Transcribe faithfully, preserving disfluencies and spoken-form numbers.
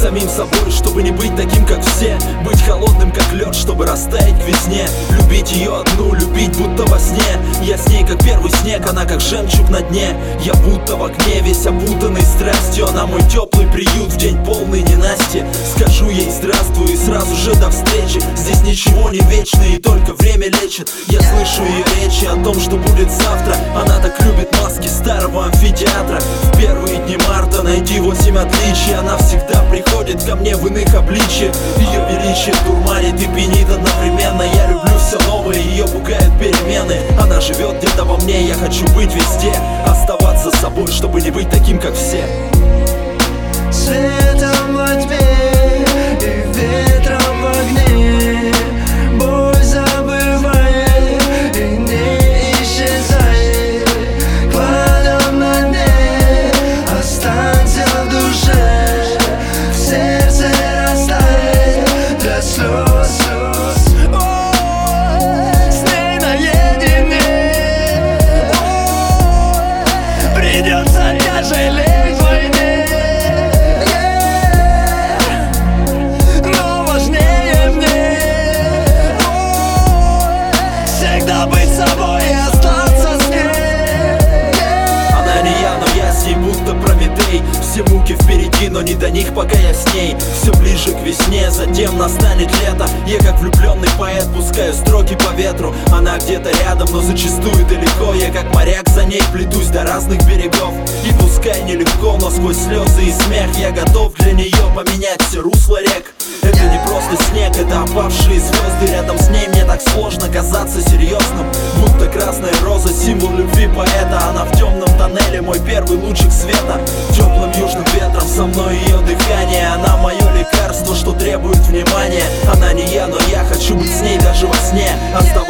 самим собой, чтобы не быть таким, как все. Быть холодным, как лед, чтобы растаять к весне. Любить ее одну, любить будто во сне. Я с ней как первый снег, она как жемчуг на дне. Я будто в огне, весь опутанный страстью. Она мой теплый приют в день полный ненастья. Скажу ей здравствуй и сразу же до встречи. Здесь ничего не вечно и только время лечит. Я слышу ее речи о том, что будет завтра. Она так любит маски старого амфитеатра. В первые дни марта найди восемь отличий. Она всегда приходит ко мне в иных обличьях. Ее величие дурманит и пьянит одновременно. Я люблю все новое, ее пугают перемены. Она живет где-то во мне, я хочу быть везде. Оставаться собой, чтобы не быть таким, как все. Светом во тьме и ветром в огне. Боль забывает и не исчезает. Кладом на дне останься в душе. В сердце растает до слез. С ней наедине придется тяжелее в войне. Быть собой и остаться с ней. Она не я, но я с ней будто Прометей. Все муки впереди, но не до них, пока я с ней. Все ближе к весне, затем настанет лето. Я как влюбленный поэт пускаю строки по ветру. Она где-то рядом, но зачастую далеко. Я как моряк за ней плетусь до разных берегов. И пускай нелегко, но сквозь слезы и смех я готов для нее поменять все русло рек. Это не просто снег, это опавшие звезды. Рядом с ней мне так сложно казаться серьезным. Будто красная роза, символ любви поэта. Она в темном тоннеле, мой первый лучик света. Теплым южным ветром со мной ее дыхание. Она мое лекарство, что требует внимания. Она не я, но я хочу быть с ней даже во сне. Оставаться